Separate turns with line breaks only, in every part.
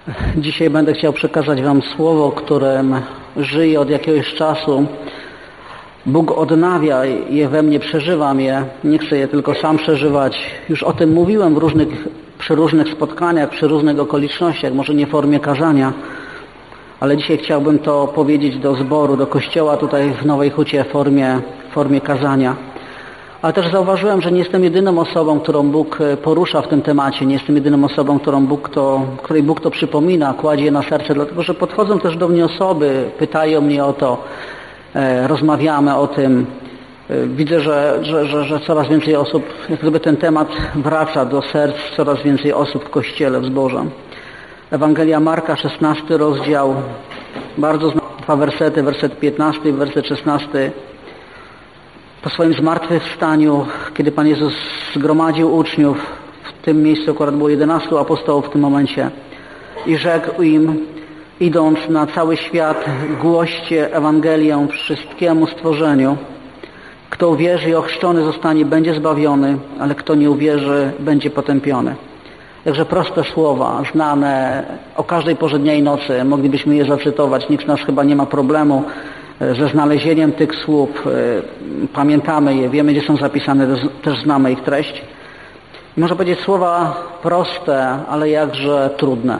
Dzisiaj będę chciał przekazać Wam słowo, którym żyję od jakiegoś czasu. Bóg odnawia je we mnie, przeżywam je. Nie chcę je tylko sam przeżywać. Już o tym mówiłem przy różnych spotkaniach, przy różnych okolicznościach, może nie w formie kazania, ale dzisiaj chciałbym to powiedzieć do zboru, do kościoła tutaj w Nowej Hucie w formie kazania. Ale też zauważyłem, że nie jestem jedyną osobą, którą Bóg porusza w tym temacie. Nie jestem jedyną osobą, której Bóg to przypomina, kładzie na serce, dlatego że podchodzą też do mnie osoby, pytają mnie o to, rozmawiamy o tym. Widzę, że coraz więcej osób, jak gdyby ten temat wraca do serc coraz więcej osób w Kościele, w zborze. Ewangelia Marka, 16 rozdział, bardzo znane dwa wersety, werset 15 i werset 16. Po swoim zmartwychwstaniu, kiedy Pan Jezus zgromadził uczniów, w tym miejscu akurat było 11 apostołów w tym momencie, i rzekł im, idąc na cały świat, głoście Ewangelię wszystkiemu stworzeniu. Kto uwierzy i ochrzczony zostanie, będzie zbawiony, ale kto nie uwierzy, będzie potępiony. Także proste słowa, znane o każdej porze dnia i nocy, moglibyśmy je zacytować. Nikt z nas chyba nie ma problemu ze znalezieniem tych słów. Pamiętamy je, wiemy, gdzie są zapisane, też znamy ich treść. Można powiedzieć słowa proste, ale jakże trudne.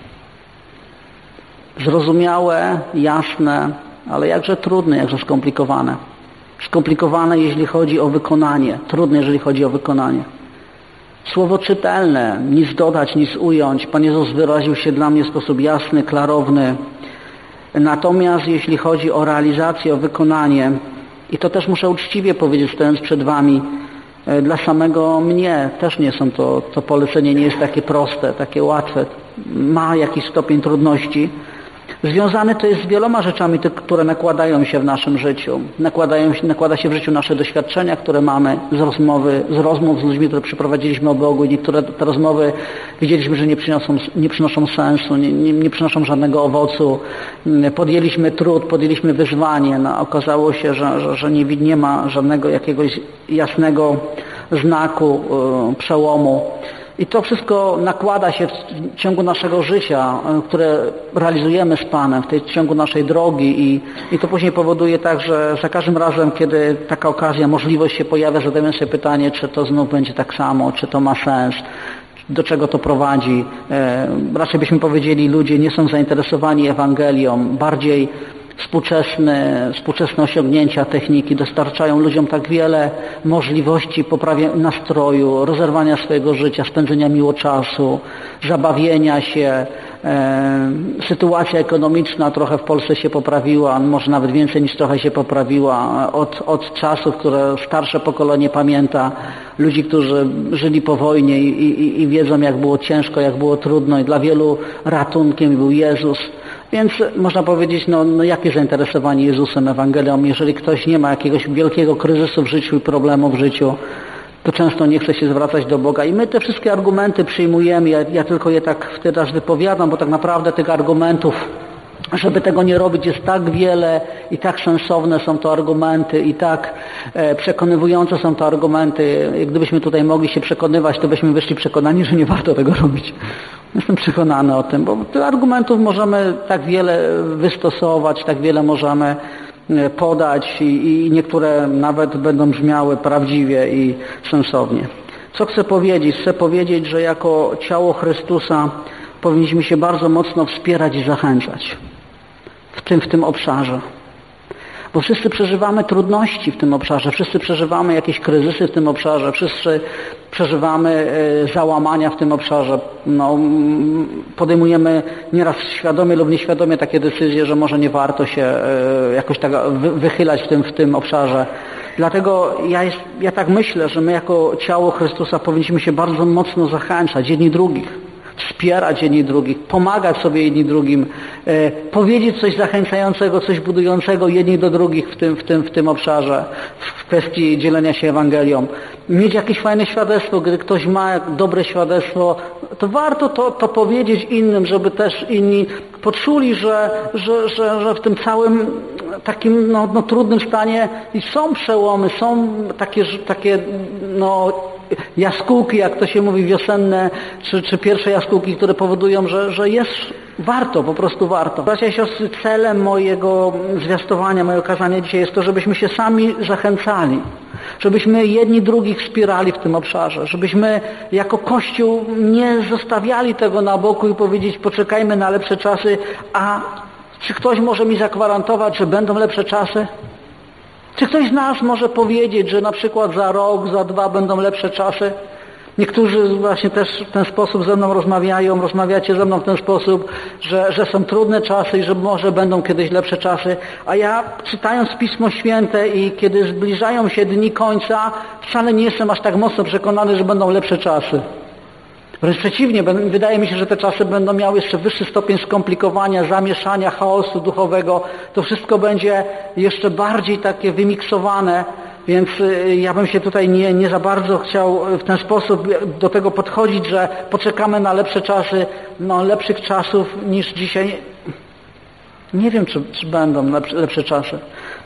Zrozumiałe, jasne, ale jakże trudne, jakże skomplikowane. Skomplikowane, jeśli chodzi o wykonanie, trudne, jeżeli chodzi o wykonanie. Słowo czytelne, nic dodać, nic ująć. Pan Jezus wyraził się dla mnie w sposób jasny, klarowny. Natomiast jeśli chodzi o realizację, o wykonanie, i to też muszę uczciwie powiedzieć, stojąc przed Wami, dla samego mnie też nie są to polecenie nie jest takie proste, takie łatwe. Ma jakiś stopień trudności. Związane to jest z wieloma rzeczami, które nakładają się w naszym życiu. Nakłada się w życiu nasze doświadczenia, które mamy z rozmów z ludźmi, które przeprowadziliśmy o Bogu. Niektóre te rozmowy widzieliśmy, że nie przynoszą sensu, nie przynoszą żadnego owocu. Podjęliśmy trud, podjęliśmy wyzwanie. No, okazało się, że nie ma żadnego jakiegoś jasnego znaku, przełomu. I to wszystko nakłada się w ciągu naszego życia, które realizujemy z Panem, w ciągu naszej drogi i to później powoduje tak, że za każdym razem, kiedy taka okazja, możliwość się pojawia, zadajemy sobie pytanie, czy to znów będzie tak samo, czy to ma sens, do czego to prowadzi. Raczej byśmy powiedzieli, ludzie nie są zainteresowani Ewangelią, bardziej współczesne osiągnięcia techniki dostarczają ludziom tak wiele możliwości poprawy nastroju, rozerwania swojego życia, spędzenia miło czasu, zabawienia się. Sytuacja ekonomiczna trochę w Polsce się poprawiła, może nawet więcej niż trochę się poprawiła od czasów, które starsze pokolenie pamięta, ludzi, którzy żyli po wojnie i wiedzą, jak było ciężko, jak było trudno i dla wielu ratunkiem był Jezus. Więc można powiedzieć, jakie zainteresowanie Jezusem, Ewangelią, jeżeli ktoś nie ma jakiegoś wielkiego kryzysu w życiu i problemu w życiu, to często nie chce się zwracać do Boga. I my te wszystkie argumenty przyjmujemy, ja tylko je tak teraz wypowiadam, bo tak naprawdę tych argumentów, żeby tego nie robić, jest tak wiele i tak sensowne są to argumenty i tak przekonywujące są to argumenty. Gdybyśmy tutaj mogli się przekonywać, to byśmy wyszli przekonani, że nie warto tego robić. Jestem przekonany o tym, bo tych argumentów możemy tak wiele wystosować, tak wiele możemy podać i niektóre nawet będą brzmiały prawdziwie i sensownie. Co chcę powiedzieć? Chcę powiedzieć, że jako ciało Chrystusa powinniśmy się bardzo mocno wspierać i zachęcać w tym obszarze. Bo wszyscy przeżywamy trudności w tym obszarze, wszyscy przeżywamy jakieś kryzysy w tym obszarze, wszyscy przeżywamy załamania w tym obszarze. Podejmujemy nieraz świadomie lub nieświadomie takie decyzje, że może nie warto się jakoś tak wychylać w tym obszarze. Dlatego ja tak myślę, że my jako ciało Chrystusa powinniśmy się bardzo mocno zachęcać jedni drugich, wspierać jedni drugich, pomagać sobie jedni drugim, powiedzieć coś zachęcającego, coś budującego jedni do drugich w tym obszarze, w kwestii dzielenia się Ewangelią. Mieć jakieś fajne świadectwo, gdy ktoś ma dobre świadectwo, to warto to powiedzieć innym, żeby też inni poczuli, że w tym całym takim trudnym stanie są przełomy, są takie jaskółki, jak to się mówi, wiosenne, czy pierwsze jaskółki, które powodują, że jest warto, po prostu warto. Bracia i siostry, celem mojego zwiastowania, mojego kazania dzisiaj jest to, żebyśmy się sami zachęcali, żebyśmy jedni drugich wspierali w tym obszarze, żebyśmy jako Kościół nie zostawiali tego na boku i powiedzieć, poczekajmy na lepsze czasy, a czy ktoś może mi zagwarantować, że będą lepsze czasy? Czy ktoś z nas może powiedzieć, że na przykład za rok, za 2 będą lepsze czasy? Niektórzy właśnie też w ten sposób ze mną rozmawiają, rozmawiacie ze mną w ten sposób, że są trudne czasy i że może będą kiedyś lepsze czasy. A ja, czytając Pismo Święte i kiedy zbliżają się dni końca, wcale nie jestem aż tak mocno przekonany, że będą lepsze czasy. Wręcz przeciwnie, wydaje mi się, że te czasy będą miały jeszcze wyższy stopień skomplikowania, zamieszania, chaosu duchowego. To wszystko będzie jeszcze bardziej takie wymiksowane, więc ja bym się tutaj nie za bardzo chciał w ten sposób do tego podchodzić, że poczekamy na lepsze czasy, lepszych czasów niż dzisiaj. Nie wiem, czy będą lepsze czasy.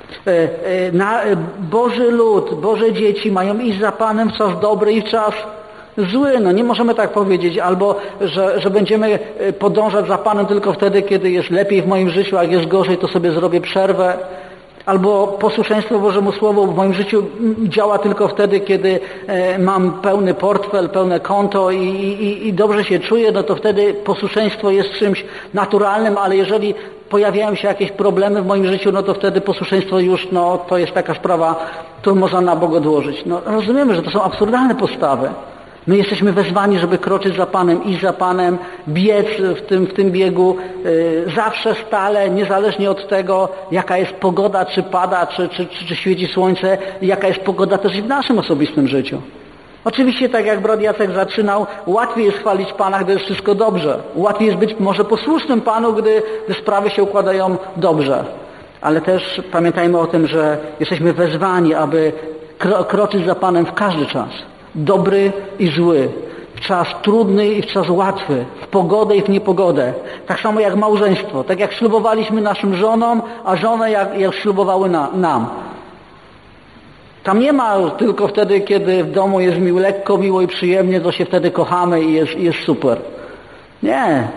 Boży lud, Boże dzieci mają iść za Panem w czas dobry i w czas zły. Nie możemy tak powiedzieć, albo że będziemy podążać za Panem tylko wtedy, kiedy jest lepiej w moim życiu, a jak jest gorzej, to sobie zrobię przerwę. Albo posłuszeństwo Bożemu Słowu w moim życiu działa tylko wtedy, kiedy mam pełny portfel, pełne konto i dobrze się czuję, to wtedy posłuszeństwo jest czymś naturalnym, ale jeżeli pojawiają się jakieś problemy w moim życiu, to wtedy posłuszeństwo już, to jest taka sprawa, którą można na Bóg odłożyć. Rozumiemy, że to są absurdalne postawy. My jesteśmy wezwani, żeby kroczyć za Panem, iść za Panem, biec w tym biegu zawsze, stale, niezależnie od tego, jaka jest pogoda, czy pada, czy świeci słońce, jaka jest pogoda też i w naszym osobistym życiu. Oczywiście, tak jak brat Jacek zaczynał, łatwiej jest chwalić Pana, gdy jest wszystko dobrze. Łatwiej jest być może posłusznym Panu, gdy sprawy się układają dobrze. Ale też pamiętajmy o tym, że jesteśmy wezwani, aby kroczyć za Panem w każdy czas. Dobry i zły, w czas trudny i w czas łatwy, w pogodę i w niepogodę. Tak samo jak małżeństwo, tak jak ślubowaliśmy naszym żonom, a żony jak ślubowały nam. Tam nie ma tylko wtedy, kiedy w domu jest mi lekko, miło i przyjemnie, to się wtedy kochamy i jest super. Nie.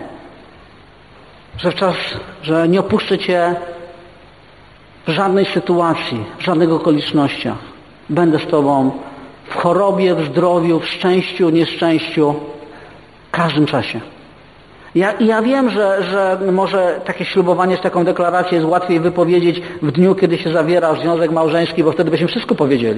Że nie opuszczę Cię w żadnej sytuacji, w żadnych okolicznościach. Będę z Tobą w chorobie, w zdrowiu, w szczęściu, nieszczęściu, w każdym czasie. Ja wiem, że może takie ślubowanie, taką deklarację jest łatwiej wypowiedzieć w dniu, kiedy się zawiera związek małżeński, bo wtedy byśmy wszystko powiedzieli.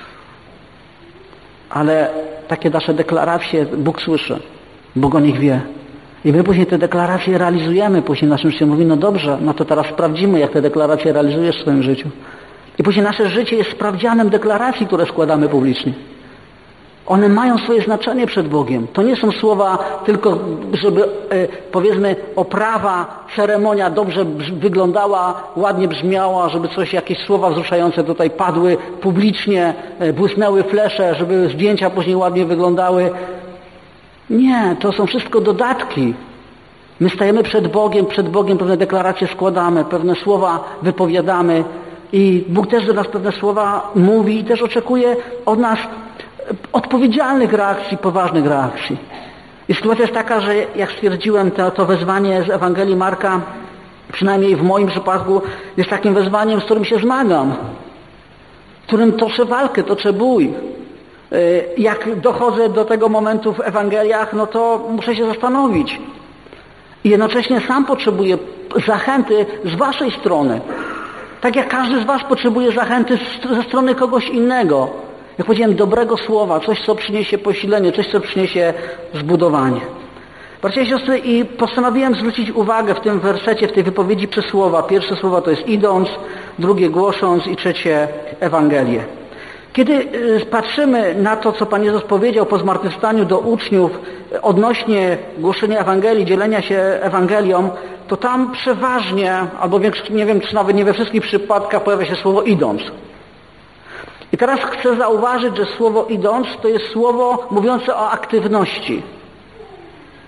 Ale takie nasze deklaracje Bóg słyszy, Bóg o nich wie. I my później te deklaracje realizujemy, później naszym życiu mówi, dobrze, to teraz sprawdzimy, jak te deklaracje realizujesz w swoim życiu. I później nasze życie jest sprawdzianem deklaracji, które składamy publicznie. One mają swoje znaczenie przed Bogiem. To nie są słowa tylko, żeby powiedzmy oprawa, ceremonia dobrze wyglądała, ładnie brzmiała, żeby jakieś słowa wzruszające tutaj padły publicznie, błysnęły flesze, żeby zdjęcia później ładnie wyglądały. Nie, to są wszystko dodatki. My stajemy przed Bogiem pewne deklaracje składamy, pewne słowa wypowiadamy i Bóg też do nas pewne słowa mówi i też oczekuje od nas odpowiedzialnych reakcji, poważnych reakcji. I sytuacja jest taka, że jak stwierdziłem, to wezwanie z Ewangelii Marka, przynajmniej w moim przypadku, jest takim wezwaniem, z którym się zmagam, w którym toczę walkę, toczę bój. Jak dochodzę do tego momentu w Ewangeliach, to muszę się zastanowić. I jednocześnie sam potrzebuję zachęty z waszej strony. Tak jak każdy z was potrzebuje zachęty ze strony kogoś innego. Jak powiedziałem, dobrego słowa, coś, co przyniesie posilenie, coś, co przyniesie zbudowanie. Bracia i siostry, i postanowiłem zwrócić uwagę w tym wersecie, w tej wypowiedzi przez słowa. Pierwsze słowo to jest idąc, drugie głosząc i trzecie Ewangelię. Kiedy patrzymy na to, co Pan Jezus powiedział po zmartwychwstaniu do uczniów odnośnie głoszenia Ewangelii, dzielenia się Ewangelią, to tam przeważnie, albo nie wiem, czy nawet nie we wszystkich przypadkach pojawia się słowo idąc. I teraz chcę zauważyć, że słowo idąc to jest słowo mówiące o aktywności.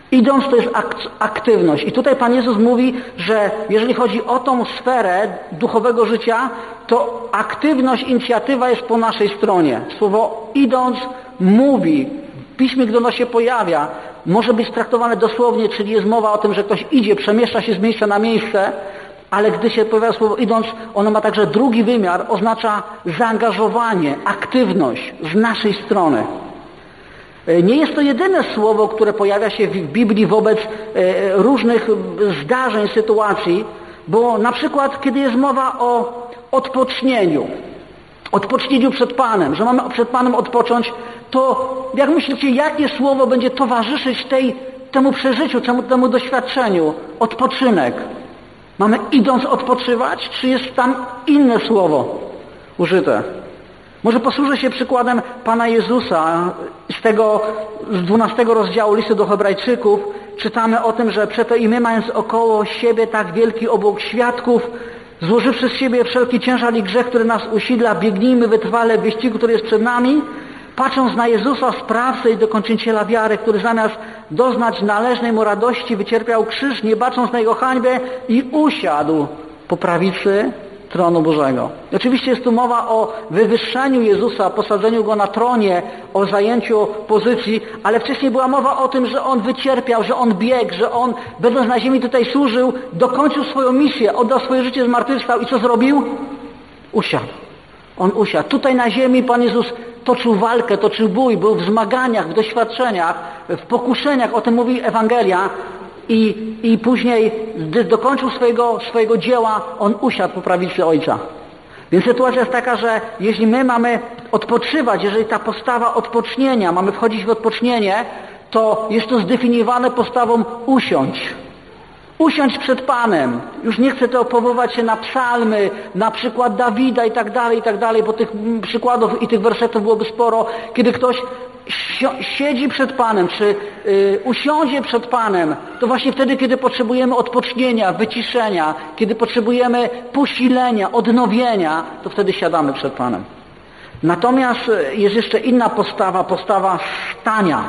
Idąc to jest aktywność. I tutaj Pan Jezus mówi, że jeżeli chodzi o tą sferę duchowego życia, to aktywność, inicjatywa jest po naszej stronie. Słowo idąc mówi. W Piśmie, gdy ono się pojawia, może być traktowane dosłownie, czyli jest mowa o tym, że ktoś idzie, przemieszcza się z miejsca na miejsce, ale gdy się pojawia słowo idąc, ono ma także drugi wymiar, oznacza zaangażowanie, aktywność z naszej strony. Nie jest to jedyne słowo, które pojawia się w Biblii wobec różnych zdarzeń, sytuacji, bo na przykład, kiedy jest mowa o odpocznieniu przed Panem, że mamy przed Panem odpocząć, to jak myślicie, jakie słowo będzie towarzyszyć temu przeżyciu, temu doświadczeniu? Odpoczynek. Mamy idąc odpoczywać, czy jest tam inne słowo użyte? Może posłużę się przykładem Pana Jezusa. Z 12 rozdziału listu do Hebrajczyków czytamy o tym, że przeto i my, mając około siebie tak wielki obłok świadków, złożywszy z siebie wszelki ciężar i grzech, który nas usidla, biegnijmy wytrwale w wyścigu, który jest przed nami, patrząc na Jezusa, sprawcę i dokończyciela wiary, który zamiast doznać należnej mu radości wycierpiał krzyż, nie bacząc na jego hańbę i usiadł po prawicy tronu Bożego. Oczywiście jest tu mowa o wywyższeniu Jezusa, posadzeniu Go na tronie, o zajęciu pozycji, ale wcześniej była mowa o tym, że On wycierpiał, że On biegł, że On, będąc na ziemi tutaj służył, dokończył swoją misję, oddał swoje życie, zmartwychwstał i co zrobił? Usiadł. On usiadł. Tutaj na ziemi Pan Jezus toczył walkę, toczył bój, był w zmaganiach, w doświadczeniach, w pokuszeniach, o tym mówi Ewangelia, i później, gdy dokończył swojego dzieła, on usiadł po prawicy Ojca. Więc sytuacja jest taka, że jeśli my mamy odpoczywać, jeżeli ta postawa odpocznienia, mamy wchodzić w odpocznienie, to jest to zdefiniowane postawą usiąść. Usiąść przed Panem. Już nie chcę to powoływać się na psalmy, na przykład Dawida i tak dalej, bo tych przykładów i tych wersetów byłoby sporo, kiedy ktoś siedzi przed Panem, czy usiądzie przed Panem, to właśnie wtedy, kiedy potrzebujemy odpocznienia, wyciszenia, kiedy potrzebujemy posilenia, odnowienia, to wtedy siadamy przed Panem. Natomiast jest jeszcze inna postawa stania.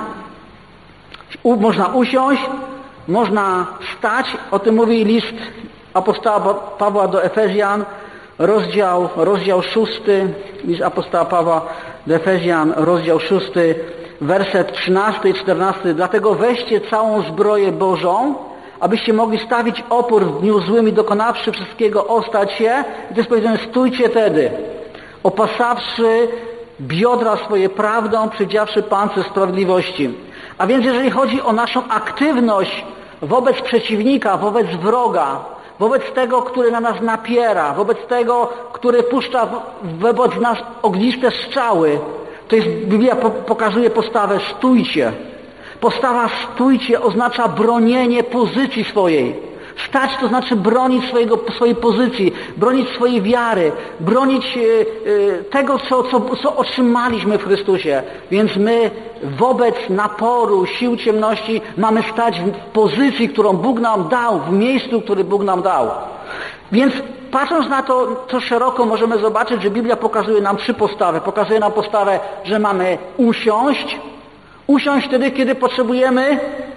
Można usiąść, można stać, o tym mówi list apostoła Pawła do Efezjan, rozdział 6, list apostoła Pawła do Efezjan, rozdział 6, werset 13 i 14. Dlatego weźcie całą zbroję Bożą, abyście mogli stawić opór w dniu złym i dokonawszy wszystkiego ostać się. I to jest powiedziane, stójcie tedy, opasawszy biodra swoje prawdą, przydziawszy pancerz sprawiedliwości. A więc jeżeli chodzi o naszą aktywność wobec przeciwnika, wobec wroga, wobec tego, który na nas napiera, wobec tego, który puszcza wobec nas ogniste strzały, to jest, Biblia pokazuje postawę stójcie. Postawa stójcie oznacza bronienie pozycji swojej. Stać to znaczy bronić swojej pozycji, bronić swojej wiary, bronić tego, co otrzymaliśmy w Chrystusie. Więc my wobec naporu sił ciemności mamy stać w pozycji, którą Bóg nam dał, w miejscu, który Bóg nam dał. Więc patrząc na to szeroko, możemy zobaczyć, że Biblia pokazuje nam trzy postawy. Pokazuje nam postawę, że mamy usiąść wtedy, kiedy potrzebujemy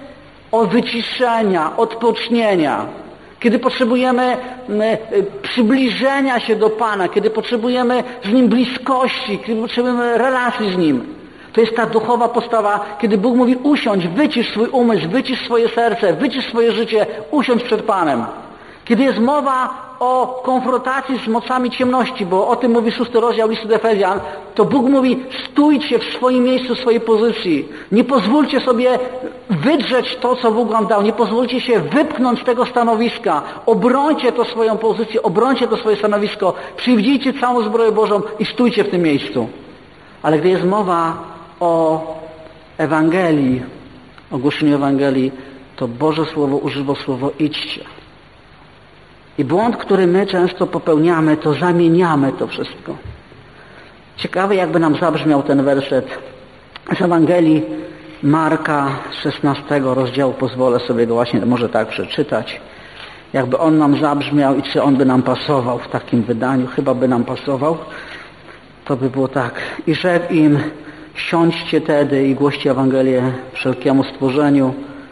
wyciszenia, odpocznienia, kiedy potrzebujemy przybliżenia się do Pana, kiedy potrzebujemy z Nim bliskości, kiedy potrzebujemy relacji z Nim. To jest ta duchowa postawa, kiedy Bóg mówi usiądź, wycisz swój umysł, wycisz swoje serce, wycisz swoje życie, usiądź przed Panem. Kiedy jest mowa o konfrontacji z mocami ciemności, bo o tym mówi 6 rozdział listu do Efezjan, to Bóg mówi stójcie w swoim miejscu, w swojej pozycji. Nie pozwólcie sobie wydrzeć to, co Bóg wam dał. Nie pozwólcie się wypchnąć z tego stanowiska. Obrońcie to swoją pozycję, obrońcie to swoje stanowisko. Przywdziejcie całą zbroję Bożą i stójcie w tym miejscu. Ale gdy jest mowa o Ewangelii, o głoszeniu Ewangelii, to Boże Słowo używa słowo idźcie. I błąd, który my często popełniamy, to zamieniamy to wszystko. Ciekawe, jakby nam zabrzmiał ten werset z Ewangelii Marka 16 rozdziału. Pozwolę sobie go właśnie może tak przeczytać. Jakby on nam zabrzmiał i czy on by nam pasował w takim wydaniu. Chyba by nam pasował. To by było tak. I rzekł im, siądźcie tedy i głoście Ewangelię wszelkiemu stworzeniu.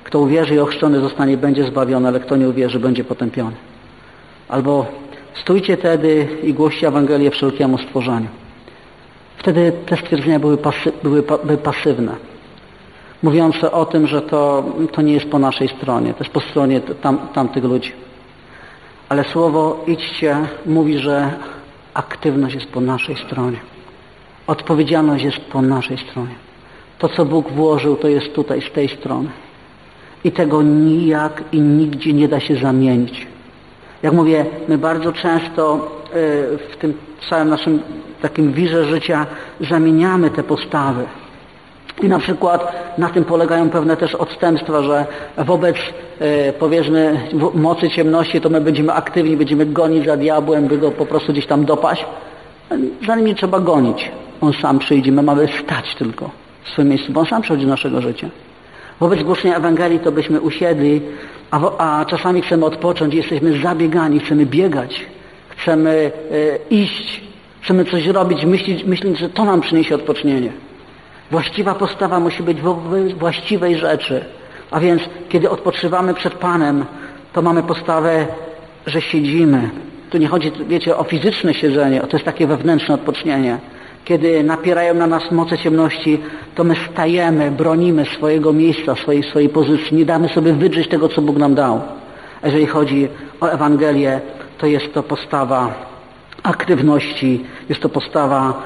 Kto uwierzy i ochrzczony zostanie, będzie zbawiony, ale kto nie uwierzy, będzie potępiony. Albo stójcie tedy i głoście Ewangelię wszelkiemu stworzeniu. Wtedy te stwierdzenia były pasywne, mówiące o tym, że to nie jest po naszej stronie, to jest po stronie tamtych ludzi. Ale słowo idźcie mówi, że aktywność jest po naszej stronie. Odpowiedzialność jest po naszej stronie. To, co Bóg włożył, to jest tutaj, z tej strony. I tego nijak i nigdzie nie da się zamienić. Jak mówię, my bardzo często w tym całym naszym takim wirze życia zamieniamy te postawy. I na przykład na tym polegają pewne też odstępstwa, że wobec powiedzmy mocy ciemności to my będziemy aktywni, będziemy gonić za diabłem, by go po prostu gdzieś tam dopaść. Za nim nie trzeba gonić. On sam przyjdzie, my mamy stać tylko w swoim miejscu, bo on sam przychodzi do naszego życia. Wobec głoszenia Ewangelii to byśmy usiedli, a czasami chcemy odpocząć, jesteśmy zabiegani, chcemy biegać, chcemy iść, chcemy coś robić, myśląc, że to nam przyniesie odpocznienie. Właściwa postawa musi być wobec właściwej rzeczy. A więc, kiedy odpoczywamy przed Panem, to mamy postawę, że siedzimy. Tu nie chodzi, wiecie, o fizyczne siedzenie, to jest takie wewnętrzne odpocznienie. Kiedy napierają na nas moce ciemności, to my stajemy, bronimy swojego miejsca, swojej pozycji. Nie damy sobie wydrzeć tego, co Bóg nam dał. A jeżeli chodzi o Ewangelię, to jest to postawa aktywności, jest to postawa,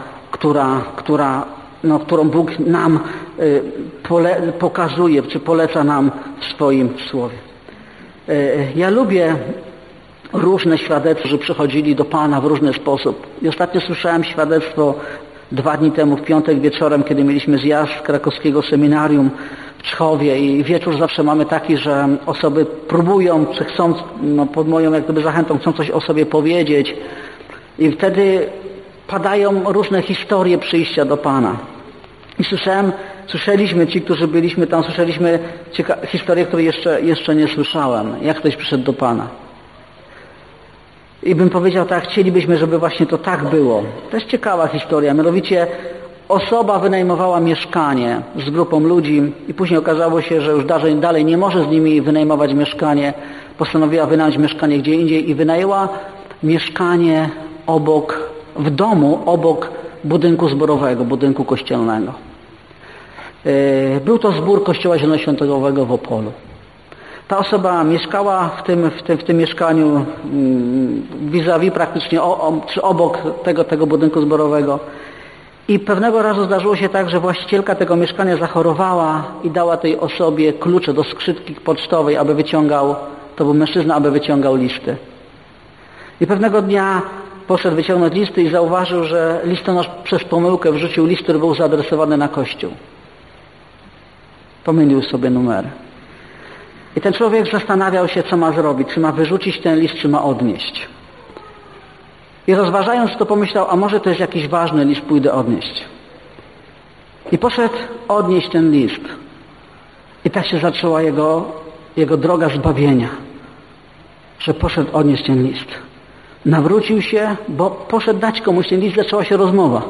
którą Bóg nam pokazuje, czy poleca nam w swoim Słowie. Ja lubię różne świadectwa, że przychodzili do Pana w różny sposób. I ostatnio słyszałem świadectwo 2 dni temu, w piątek wieczorem, kiedy mieliśmy zjazd krakowskiego seminarium w Czchowie i wieczór zawsze mamy taki, że osoby próbują, czy chcą, pod moją jak gdyby zachętą, chcą coś o sobie powiedzieć i wtedy padają różne historie przyjścia do Pana. I słyszeliśmy, ci, którzy byliśmy tam, słyszeliśmy historie, które jeszcze nie słyszałem, jak ktoś przyszedł do Pana. I bym powiedział tak, chcielibyśmy, żeby właśnie to tak było. To jest ciekawa historia, mianowicie osoba wynajmowała mieszkanie z grupą ludzi i później okazało się, że już dalej nie może z nimi wynajmować mieszkanie. Postanowiła wynająć mieszkanie gdzie indziej i wynajęła mieszkanie w domu obok budynku zborowego, budynku kościelnego. Był to zbór Kościoła Zielonoświątkowego w Opolu. Ta osoba mieszkała w tym mieszkaniu vis-a-vis praktycznie czy obok tego budynku zborowego. I pewnego razu zdarzyło się tak, że właścicielka tego mieszkania zachorowała i dała tej osobie klucze do skrzynki pocztowej, to był mężczyzna, aby wyciągał listy. I pewnego dnia poszedł wyciągnąć listy i zauważył, że listonosz przez pomyłkę wrzucił list, który był zaadresowany na Kościół. Pomylił sobie numery. I ten człowiek zastanawiał się, co ma zrobić. Czy ma wyrzucić ten list, czy ma odnieść. I rozważając to pomyślał, a może to jest jakiś ważny list, pójdę odnieść. I poszedł odnieść ten list. I tak się zaczęła jego droga zbawienia. Że poszedł odnieść ten list. Nawrócił się, bo poszedł dać komuś ten list, zaczęła się rozmowa.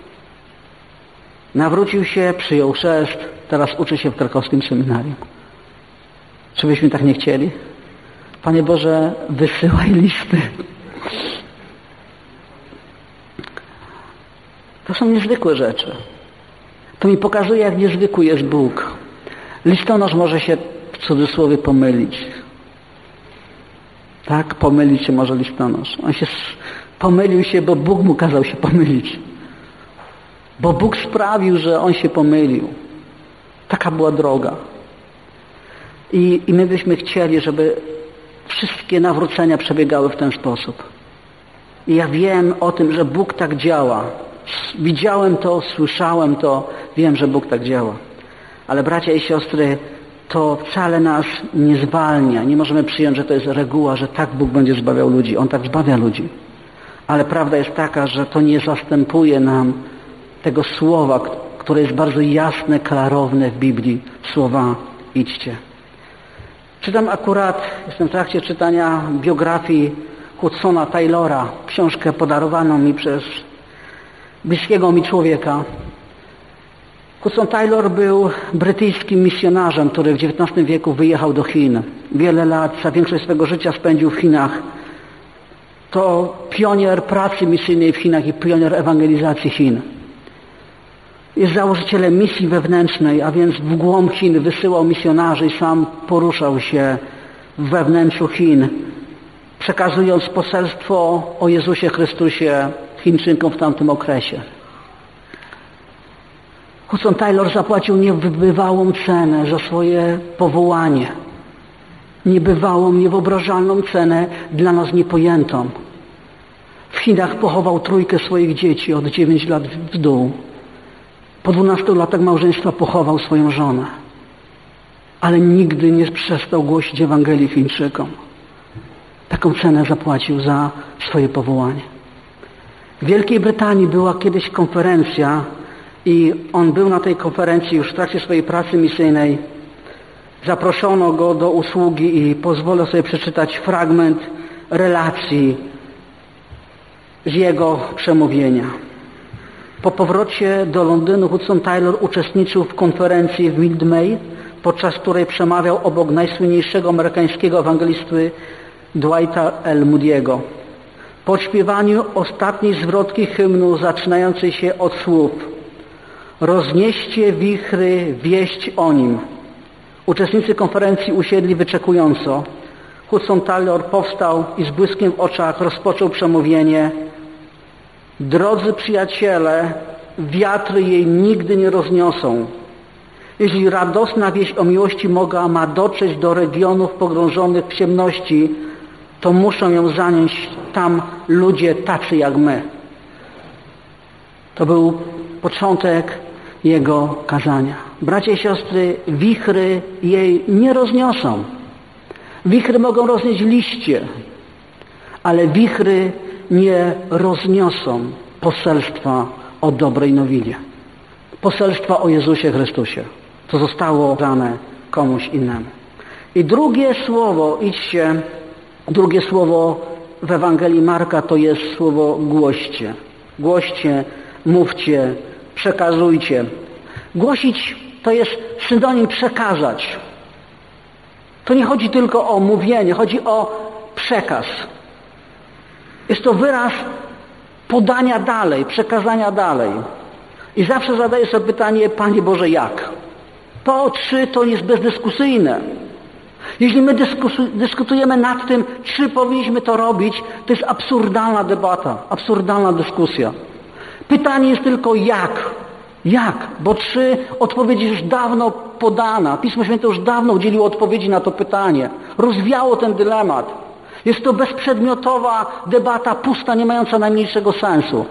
Nawrócił się, przyjął chrzest, teraz uczy się w krakowskim seminarium. Czy byśmy tak nie chcieli? Panie Boże, wysyłaj listy. To są niezwykłe rzeczy. To mi pokazuje, jak niezwykły jest Bóg. Listonosz może się w cudzysłowie pomylić. Tak? Pomylić się może listonosz. On się pomylił się, bo Bóg mu kazał się pomylić. Bo Bóg sprawił, że on się pomylił. Taka była droga. I my byśmy chcieli, żeby wszystkie nawrócenia przebiegały w ten sposób. I ja wiem o tym, że Bóg tak działa. Widziałem to, słyszałem to, wiem, że Bóg tak działa. Ale bracia i siostry, to wcale nas nie zwalnia. Nie możemy przyjąć, że to jest reguła, że tak Bóg będzie zbawiał ludzi. On tak zbawia ludzi. Ale prawda jest taka, że to nie zastępuje nam tego słowa, które jest bardzo jasne, klarowne w Biblii. Słowa idźcie. Czytam jestem w trakcie czytania biografii Hudsona Taylora, książkę podarowaną mi przez bliskiego mi człowieka. Hudson Taylor był brytyjskim misjonarzem, który w XIX wieku wyjechał do Chin. Wiele lat, za większość swego życia spędził w Chinach. To pionier pracy misyjnej w Chinach i pionier ewangelizacji Chin. Jest założycielem misji wewnętrznej, a więc w głąb Chin wysyłał misjonarzy i sam poruszał się we wnętrzu Chin, przekazując poselstwo o Jezusie Chrystusie Chińczykom w tamtym okresie. Hudson Taylor zapłacił niebywałą cenę za swoje powołanie. Niebywałą, niewyobrażalną cenę, dla nas niepojętą. W Chinach pochował 3 swoich dzieci od 9 lat w dół. Po 12 latach małżeństwa pochował swoją żonę. Ale nigdy nie przestał głosić Ewangelii Chińczykom. Taką cenę zapłacił za swoje powołanie. W Wielkiej Brytanii była kiedyś konferencja i on był na tej konferencji już w trakcie swojej pracy misyjnej. Zaproszono go do usługi i pozwolę sobie przeczytać fragment relacji z jego przemówienia. Po powrocie do Londynu Hudson Taylor uczestniczył w konferencji w Mildmay, podczas której przemawiał obok najsłynniejszego amerykańskiego ewangelisty Dwighta L. Moody'ego. Po śpiewaniu ostatniej zwrotki hymnu zaczynającej się od słów: roznieście wichry wieść o nim. Uczestnicy konferencji usiedli wyczekująco. Hudson Taylor powstał i z błyskiem w oczach rozpoczął przemówienie: drodzy przyjaciele, wiatry jej nigdy nie rozniosą. Jeśli radosna wieść o miłości Boga ma dotrzeć do regionów pogrążonych w ciemności, to muszą ją zanieść tam ludzie tacy jak my. To był początek jego kazania. Bracia i siostry, wichry jej nie rozniosą. Wichry mogą roznieść liście, ale wichry nie rozniosą poselstwa o dobrej nowinie. Poselstwa o Jezusie Chrystusie. To zostało dane komuś innemu. I drugie słowo, drugie słowo w Ewangelii Marka to jest słowo głoście. Głoście, mówcie, przekazujcie. Głosić to jest synonim przekazać. To nie chodzi tylko o mówienie, chodzi o przekaz. Jest to wyraz podania dalej, przekazania dalej. I zawsze zadaję sobie pytanie: Panie Boże, jak? To czy to jest bezdyskusyjne. Jeśli my dyskutujemy nad tym, czy powinniśmy to robić, to jest absurdalna debata, absurdalna dyskusja. Pytanie jest tylko jak? Jak? Bo czy odpowiedź jest już dawno podana. Pismo Święte już dawno udzieliło odpowiedzi na to pytanie. Rozwiało ten dylemat. Jest to bezprzedmiotowa debata, pusta, nie mająca najmniejszego sensu.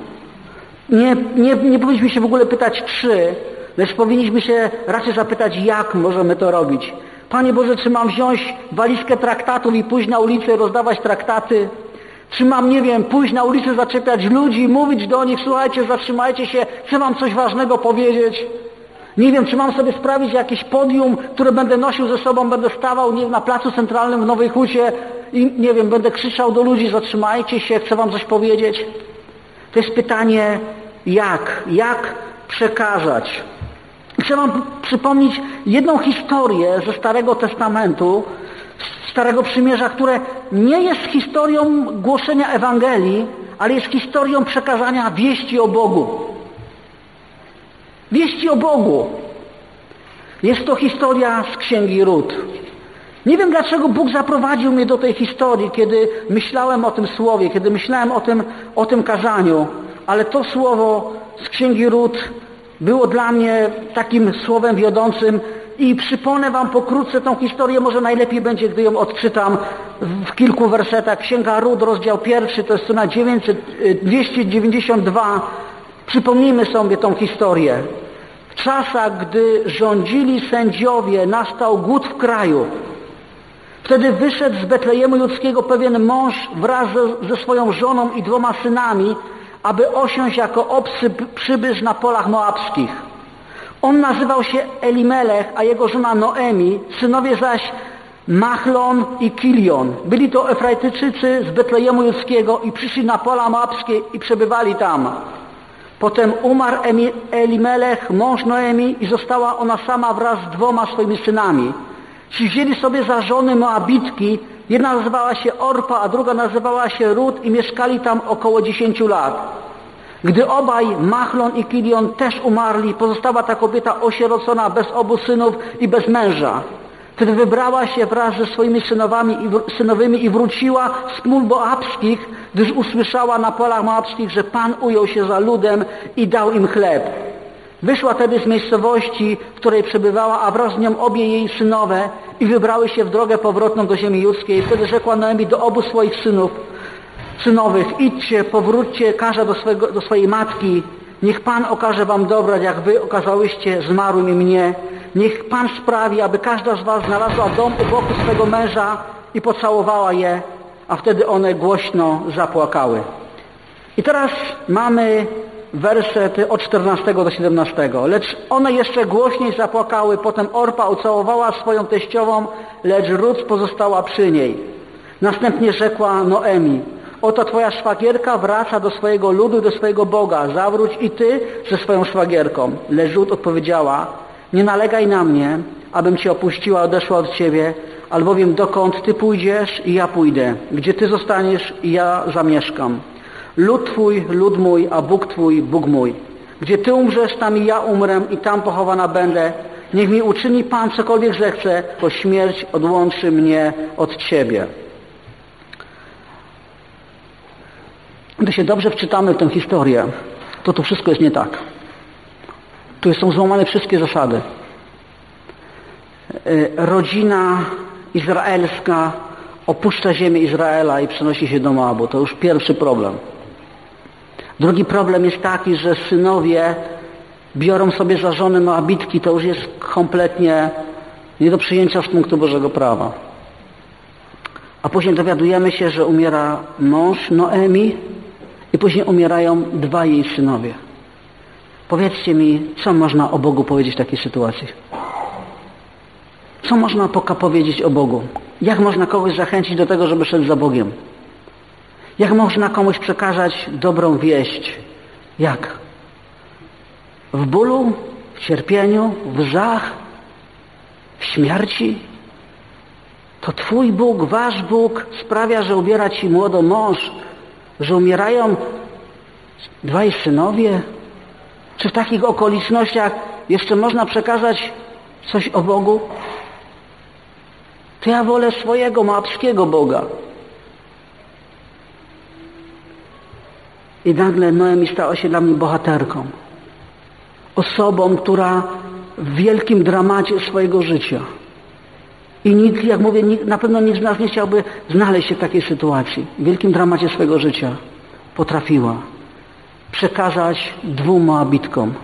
Nie powinniśmy się w ogóle pytać czy, lecz powinniśmy się raczej zapytać, jak możemy to robić. Panie Boże, czy mam wziąć walizkę traktatów i pójść na ulicę i rozdawać traktaty? Czy mam, nie wiem, pójść na ulicę, zaczepiać ludzi, mówić do nich: słuchajcie, zatrzymajcie się, chcę wam coś ważnego powiedzieć? Nie wiem, czy mam sobie sprawić jakieś podium, które będę nosił ze sobą, będę stawał na placu centralnym w Nowej Hucie i, nie wiem, będę krzyczał do ludzi: zatrzymajcie się, chcę wam coś powiedzieć. To jest pytanie jak przekazać. Chcę wam przypomnieć jedną historię ze Starego Testamentu, Starego Przymierza, które nie jest historią głoszenia Ewangelii, ale jest historią przekazania wieści o Bogu. Wieści o Bogu. Jest to historia z Księgi Rut. Nie wiem, dlaczego Bóg zaprowadził mnie do tej historii, kiedy myślałem o tym słowie, kiedy myślałem o tym kazaniu, ale to słowo z Księgi Rut było dla mnie takim słowem wiodącym i przypomnę wam pokrótce tą historię, może najlepiej będzie, gdy ją odczytam w kilku wersetach. Księga Rut, rozdział 1, to jest strona 292. Przypomnijmy sobie tą historię. W czasach, gdy rządzili sędziowie, nastał głód w kraju. Wtedy wyszedł z Betlejemu Judzkiego pewien mąż wraz ze swoją żoną i 2 synami, aby osiąść jako obcy przybysz na polach moabskich. On nazywał się Elimelech, a jego żona Noemi, synowie zaś Machlon i Kilion. Byli to Efrajtyczycy z Betlejemu Judzkiego i przyszli na pola moabskie i przebywali tam. Potem umarł Elimelech, mąż Noemi, i została ona sama wraz z 2 swoimi synami. Ci wzięli sobie za żony Moabitki, jedna nazywała się Orpa, a druga nazywała się Rut, i mieszkali tam około 10 lat. Gdy obaj, Machlon i Kilion, też umarli, pozostała ta kobieta osierocona, bez obu synów i bez męża. Wtedy wybrała się wraz ze swoimi synowymi i wróciła z pól moabskich, gdyż usłyszała na polach moabskich, że Pan ujął się za ludem i dał im chleb. Wyszła tedy z miejscowości, w której przebywała, a wraz z nią obie jej synowe, i wybrały się w drogę powrotną do ziemi judzkiej. Wtedy rzekła Noemi do obu swoich synowych: idźcie, powróćcie, każda do swojej matki. Niech Pan okaże wam dobro, jak wy okazałyście zmarłym i mnie. Niech Pan sprawi, aby każda z was znalazła dom u boku swego męża i pocałowała je, a wtedy one głośno zapłakały. I teraz mamy wersety od 14 do 17. Lecz one jeszcze głośniej zapłakały, potem Orpa ucałowała swoją teściową, lecz Rut pozostała przy niej. Następnie rzekła Noemi: oto twoja szwagierka wraca do swojego ludu, do swojego Boga. Zawróć i ty ze swoją szwagierką. Lecz Rut odpowiedziała: nie nalegaj na mnie, abym cię opuściła, odeszła od ciebie, albowiem dokąd ty pójdziesz, i ja pójdę. Gdzie ty zostaniesz, i ja zamieszkam. Lud twój, lud mój, a Bóg twój, Bóg mój. Gdzie ty umrzesz, tam i ja umrę, i tam pochowana będę. Niech mi uczyni Pan cokolwiek zechce, bo śmierć odłączy mnie od ciebie. Gdy się dobrze wczytamy w tę historię, to tu wszystko jest nie tak. Tu są złamane wszystkie zasady. Rodzina izraelska opuszcza ziemię Izraela i przenosi się do Moabu. To już pierwszy problem. Drugi problem jest taki, że synowie biorą sobie za żony Moabitki. To już jest kompletnie nie do przyjęcia z punktu Bożego prawa. A później dowiadujemy się, że umiera mąż Noemi i później umierają 2 jej synowie. Powiedzcie mi, co można o Bogu powiedzieć w takiej sytuacji? Co można powiedzieć o Bogu? Jak można kogoś zachęcić do tego, żeby szedł za Bogiem? Jak można komuś przekazać dobrą wieść? Jak? W bólu? W cierpieniu? W łzach? W śmierci? To Twój Bóg, Wasz Bóg sprawia, że ubiera Ci młodo mąż, że umierają 2 synowie? Czy w takich okolicznościach jeszcze można przekazać coś o Bogu? To ja wolę swojego moabskiego Boga. I nagle Noemi stała się dla mnie bohaterką. Osobą, która w wielkim dramacie swojego życia. I nikt, jak mówię, na pewno nikt z nas nie chciałby znaleźć się w takiej sytuacji. W wielkim dramacie swojego życia potrafiła przekazać 2 Moabitkom,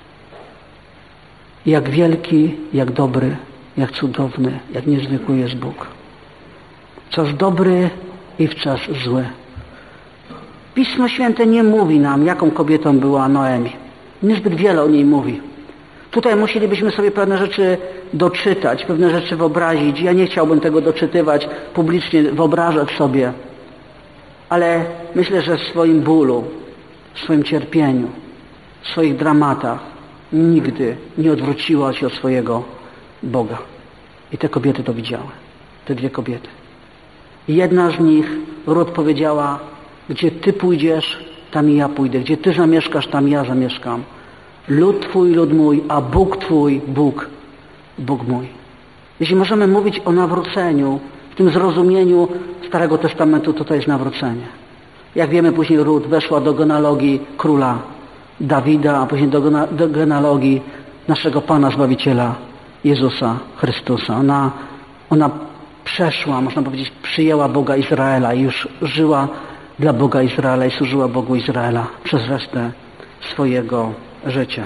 jak wielki, jak dobry, jak cudowny, jak niezwykły jest Bóg. Czas dobry i w czas zły. Pismo Święte nie mówi nam, jaką kobietą była Noemi. Niezbyt wiele o niej mówi. Tutaj musielibyśmy sobie pewne rzeczy doczytać, pewne rzeczy wyobrazić. Ja nie chciałbym tego doczytywać, publicznie wyobrażać sobie. Ale myślę, że w swoim bólu, w swoim cierpieniu, w swoich dramatach nigdy nie odwróciła się od swojego Boga. I te kobiety to widziały. Te 2 kobiety. I jedna z nich, Rut, powiedziała: gdzie Ty pójdziesz, tam i ja pójdę. Gdzie Ty zamieszkasz, tam i ja zamieszkam. Lud Twój, lud mój, a Bóg Twój, Bóg, Bóg mój. Jeśli możemy mówić o nawróceniu, w tym zrozumieniu Starego Testamentu, to jest nawrócenie. Jak wiemy, później Rut weszła do genealogii króla Dawida, a później do genealogii naszego Pana Zbawiciela Jezusa Chrystusa. Ona przeszła, można powiedzieć, przyjęła Boga Izraela i już żyła dla Boga Izraela i służyła Bogu Izraela przez resztę swojego życia.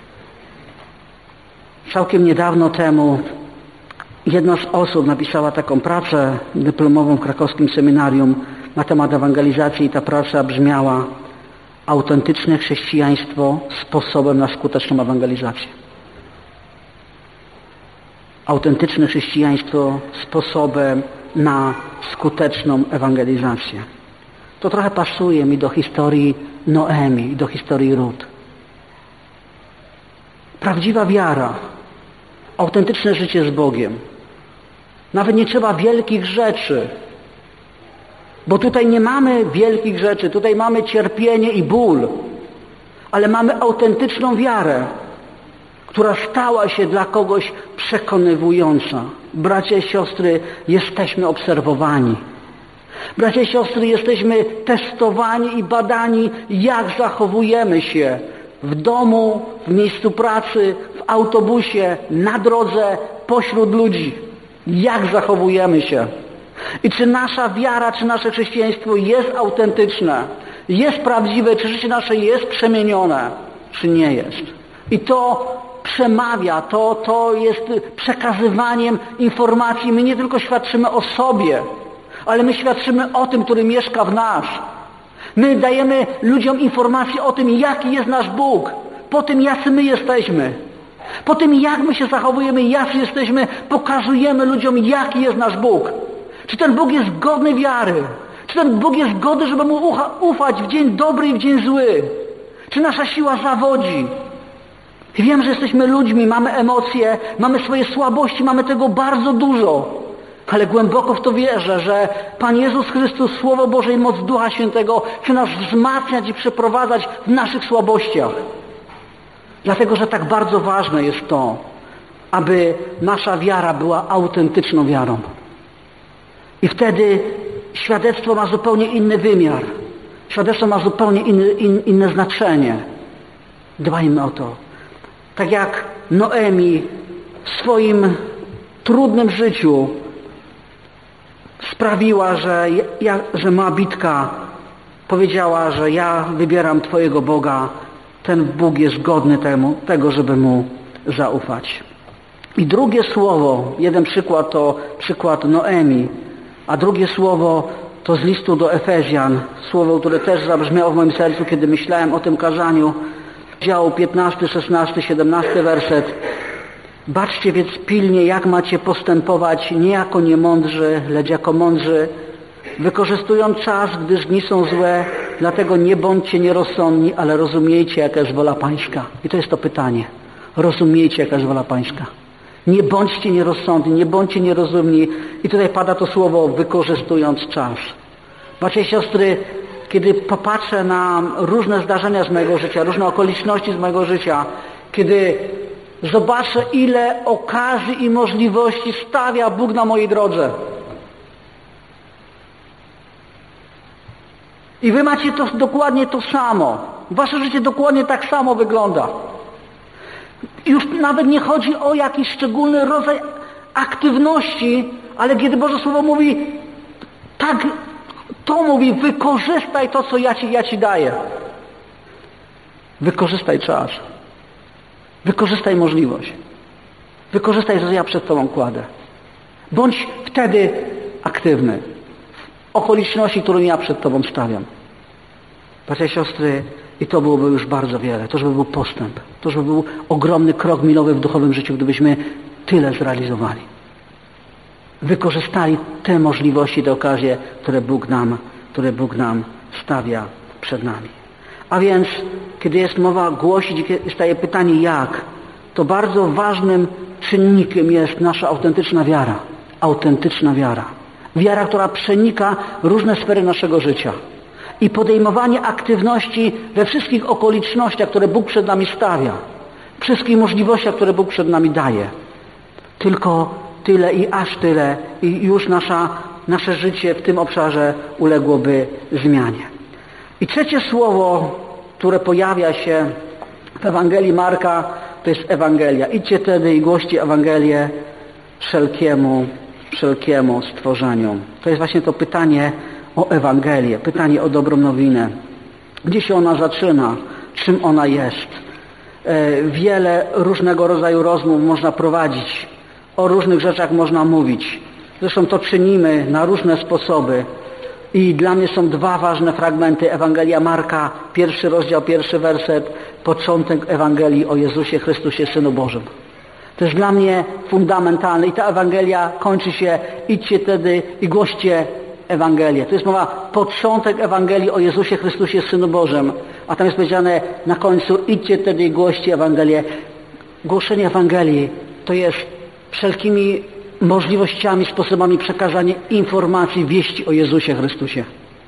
Całkiem niedawno temu jedna z osób napisała taką pracę dyplomową w krakowskim seminarium na temat ewangelizacji i ta praca brzmiała: autentyczne chrześcijaństwo sposobem na skuteczną ewangelizację. Autentyczne chrześcijaństwo sposobem na skuteczną ewangelizację. To trochę pasuje mi do historii Noemi i do historii Rut. Prawdziwa wiara, autentyczne życie z Bogiem. Nawet nie trzeba wielkich rzeczy, bo tutaj nie mamy wielkich rzeczy, tutaj mamy cierpienie i ból, ale mamy autentyczną wiarę, która stała się dla kogoś przekonywująca. Bracia i siostry, jesteśmy obserwowani. Bracia i siostry, jesteśmy testowani i badani, jak zachowujemy się w domu, w miejscu pracy, w autobusie, na drodze, pośród ludzi. Jak zachowujemy się? I czy nasza wiara, czy nasze chrześcijaństwo jest autentyczne, jest prawdziwe, czy życie nasze jest przemienione, czy nie jest. I to przemawia, to jest przekazywaniem informacji. My nie tylko świadczymy o sobie, ale my świadczymy o tym, który mieszka w nas. My dajemy ludziom informację o tym, jaki jest nasz Bóg, po tym, jacy my jesteśmy. Po tym, jak my się zachowujemy, jacy jesteśmy, pokazujemy ludziom, jaki jest nasz Bóg. Czy ten Bóg jest godny wiary? Czy ten Bóg jest godny, żeby Mu ufać w dzień dobry i w dzień zły? Czy nasza siła zawodzi? Wiem, że jesteśmy ludźmi, mamy emocje, mamy swoje słabości, mamy tego bardzo dużo. Ale głęboko w to wierzę, że Pan Jezus Chrystus, Słowo Boże i moc Ducha Świętego chce nas wzmacniać i przeprowadzać w naszych słabościach. Dlatego, że tak bardzo ważne jest to, aby nasza wiara była autentyczną wiarą. I wtedy świadectwo ma zupełnie inny wymiar. Świadectwo ma zupełnie inne znaczenie. Dbajmy o to. Tak jak Noemi w swoim trudnym życiu sprawiła, że Moabitka powiedziała, że ja wybieram Twojego Boga, ten Bóg jest godny tego, żeby Mu zaufać. I drugie słowo, jeden przykład to przykład Noemi, a drugie słowo to z listu do Efezjan, słowo, które też zabrzmiało w moim sercu, kiedy myślałem o tym kazaniu, rozdział 15, 16, 17 werset. Baczcie więc pilnie, jak macie postępować, nie jako niemądrzy, lecz jako mądrzy, wykorzystując czas, gdyż dni są złe, dlatego nie bądźcie nierozsądni, ale rozumiejcie, jaka jest wola Pańska. I to jest to pytanie. Rozumiejcie, jaka jest wola Pańska. Nie bądźcie nierozsądni, nie bądźcie nierozumni. I tutaj pada to słowo, wykorzystując czas. Bracia i siostry, kiedy popatrzę na różne zdarzenia z mojego życia, różne okoliczności z mojego życia, kiedy zobaczę, ile okazji i możliwości stawia Bóg na mojej drodze. I wy macie to dokładnie to samo. Wasze życie dokładnie tak samo wygląda. Już nawet nie chodzi o jakiś szczególny rodzaj aktywności, ale kiedy Boże Słowo mówi, tak, to mówi, wykorzystaj to, co ja ci daję. Wykorzystaj czas. Wykorzystaj możliwość. Wykorzystaj, że ja przed Tobą kładę. Bądź wtedy aktywny w okoliczności, którą ja przed Tobą stawiam. Bracia i siostry, i to byłoby już bardzo wiele. To już by był postęp. To już by był ogromny krok milowy w duchowym życiu, gdybyśmy tyle zrealizowali. Wykorzystali te możliwości, te okazje, które Bóg nam stawia przed nami. A więc, kiedy jest mowa głosić, staje pytanie jak, to bardzo ważnym czynnikiem jest nasza autentyczna wiara. Autentyczna wiara. Wiara, która przenika różne sfery naszego życia. I podejmowanie aktywności we wszystkich okolicznościach, które Bóg przed nami stawia. Wszystkich możliwościach, które Bóg przed nami daje. Tylko tyle i aż tyle i już nasze życie w tym obszarze uległoby zmianie. I trzecie słowo, które pojawia się w Ewangelii Marka, to jest Ewangelia. Idźcie tedy i głoście Ewangelię wszelkiemu stworzeniu. To jest właśnie to pytanie o Ewangelię, pytanie o dobrą nowinę. Gdzie się ona zaczyna? Czym ona jest? Wiele różnego rodzaju rozmów można prowadzić. O różnych rzeczach można mówić. Zresztą to czynimy na różne sposoby. I dla mnie są dwa ważne fragmenty. Ewangelia Marka, 1 rozdział, 1 werset, początek Ewangelii o Jezusie Chrystusie, Synu Bożym. To jest dla mnie fundamentalne. I ta Ewangelia kończy się, idźcie tedy i głoście Ewangelię. To jest mowa, początek Ewangelii o Jezusie Chrystusie, Synu Bożym. A tam jest powiedziane na końcu, idźcie tedy i głoście Ewangelię. Głoszenie Ewangelii to jest wszelkimi możliwościami, sposobami przekazania informacji, wieści o Jezusie Chrystusie.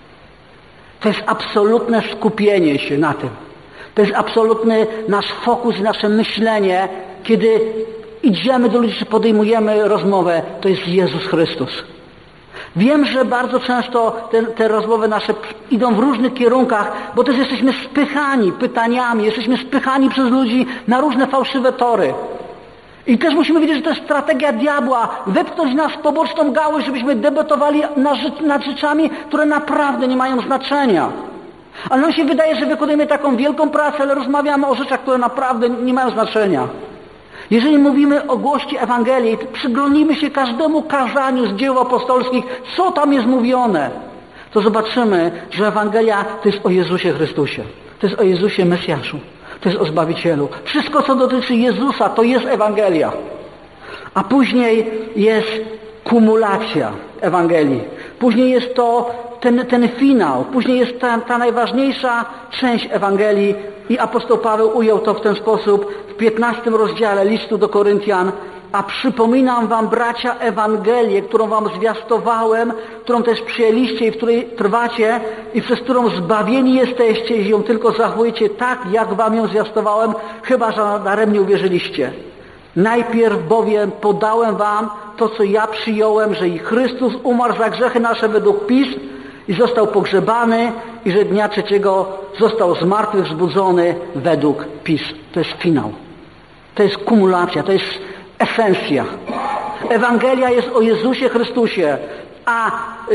To jest absolutne skupienie się na tym. To jest absolutny nasz fokus, nasze myślenie, kiedy idziemy do ludzi, czy podejmujemy rozmowę, to jest Jezus Chrystus. Wiem, że bardzo często te rozmowy nasze idą w różnych kierunkach, bo też jesteśmy spychani pytaniami, jesteśmy spychani przez ludzi na różne fałszywe tory. I też musimy wiedzieć, że to jest strategia diabła, wepchnąć nas w poboczną gałąź, żebyśmy debatowali nad rzeczami, które naprawdę nie mają znaczenia. Ale nam się wydaje, że wykonujemy taką wielką pracę, ale rozmawiamy o rzeczach, które naprawdę nie mają znaczenia. Jeżeli mówimy o głoście Ewangelii, to przyglądnijmy się każdemu kazaniu z dzieł apostolskich, co tam jest mówione. To zobaczymy, że Ewangelia to jest o Jezusie Chrystusie. To jest o Jezusie Mesjaszu. To jest o Zbawicielu. Wszystko, co dotyczy Jezusa, to jest Ewangelia. A później jest kumulacja Ewangelii. Później jest to ten finał. Później jest ta najważniejsza część Ewangelii. I apostoł Paweł ujął to w ten sposób w 15 rozdziale listu do Koryntian. A przypominam wam, bracia, Ewangelię, którą wam zwiastowałem, którą też przyjęliście i w której trwacie i przez którą zbawieni jesteście, jeśli ją tylko zachowujecie tak, jak wam ją zwiastowałem, chyba że daremnie uwierzyliście. Najpierw bowiem podałem wam to, co ja przyjąłem, że i Chrystus umarł za grzechy nasze według Pism i został pogrzebany i że dnia trzeciego został z martwych wzbudzony według Pism. To jest finał. To jest kumulacja, to jest esencja. Ewangelia jest o Jezusie Chrystusie, a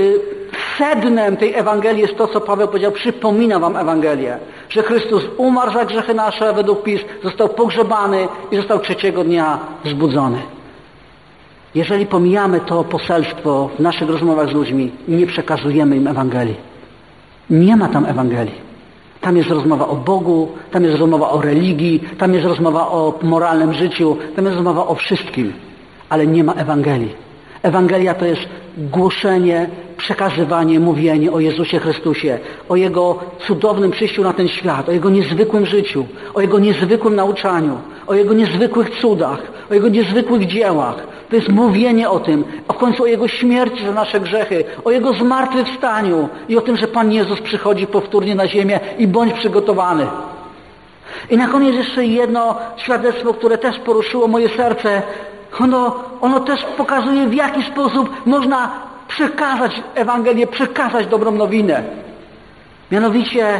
sednem tej Ewangelii jest to, co Paweł powiedział, przypomina wam Ewangelię, że Chrystus umarł za grzechy nasze według Pism, został pogrzebany i został trzeciego dnia wzbudzony. Jeżeli pomijamy to poselstwo w naszych rozmowach z ludźmi, nie przekazujemy im Ewangelii. Nie ma tam Ewangelii. Tam jest rozmowa o Bogu, tam jest rozmowa o religii, tam jest rozmowa o moralnym życiu, tam jest rozmowa o wszystkim, ale nie ma Ewangelii. Ewangelia to jest głoszenie, przekazywanie, mówienie o Jezusie Chrystusie, o Jego cudownym przyjściu na ten świat, o Jego niezwykłym życiu, o Jego niezwykłym nauczaniu, o Jego niezwykłych cudach, o Jego niezwykłych dziełach. To jest mówienie o tym, o końcu o Jego śmierci za nasze grzechy, o Jego zmartwychwstaniu i o tym, że Pan Jezus przychodzi powtórnie na ziemię i bądź przygotowany. I na koniec jeszcze jedno świadectwo, które też poruszyło moje serce. Ono też pokazuje, w jaki sposób można przekazać Ewangelię, przekazać dobrą nowinę. Mianowicie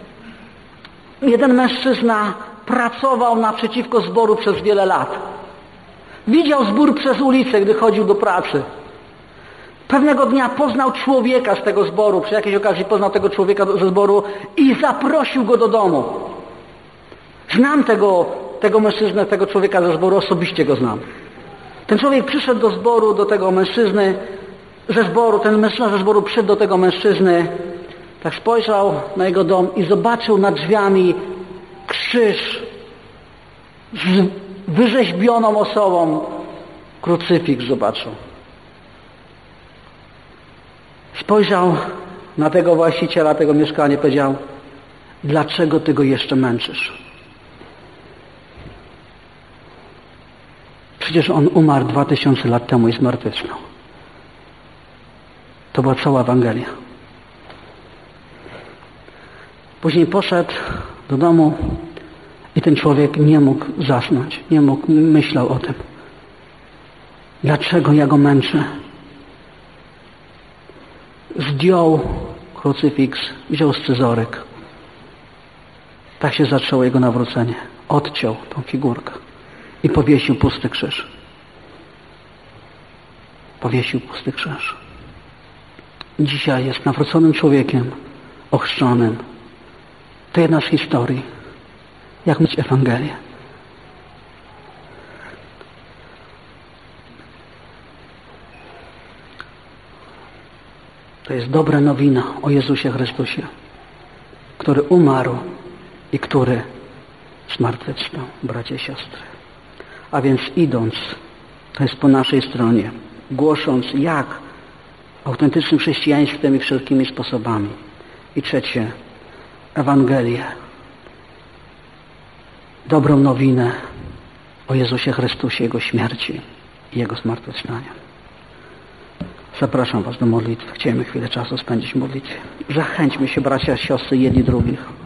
jeden mężczyzna pracował naprzeciwko zboru przez wiele lat. Widział zbór przez ulicę, gdy chodził do pracy. Pewnego dnia poznał człowieka z tego zboru, przy jakiejś okazji poznał tego człowieka ze zboru i zaprosił go do domu. Znam tego mężczyznę, tego człowieka ze zboru, osobiście go znam. Ten człowiek przyszedł do zboru, do tego mężczyzny ze zboru, ten mężczyzna ze zboru przyszedł do tego mężczyzny, tak spojrzał na jego dom i zobaczył nad drzwiami krzyż z wyrzeźbioną osobą, krucyfiks zobaczył. Spojrzał na tego właściciela tego mieszkania i powiedział: dlaczego ty go jeszcze męczysz? Przecież on umarł 2000 lat temu i zmartwychwstał. To była cała Ewangelia. Później poszedł do domu i ten człowiek nie mógł zasnąć, myślał o tym. Dlaczego ja go męczę? Zdjął krucyfiks, wziął scyzoryk. Tak się zaczęło jego nawrócenie. Odciął tą figurkę i powiesił pusty krzyż. Powiesił pusty krzyż. Dzisiaj jest nawróconym człowiekiem, ochrzczonym. To jedna z historii, jak mieć Ewangelię. To jest dobra nowina o Jezusie Chrystusie, który umarł i który zmartwychwstał, bracia i siostry. A więc idąc, to jest po naszej stronie, głosząc jak autentycznym chrześcijaństwem i wszelkimi sposobami. I trzecie, Ewangelię, dobrą nowinę o Jezusie Chrystusie, Jego śmierci i Jego zmartwychwstania. Zapraszam Was do modlitwy. Chcielibyśmy chwilę czasu spędzić w modlitwie. Zachęćmy się, bracia, siostry, jedni drugich.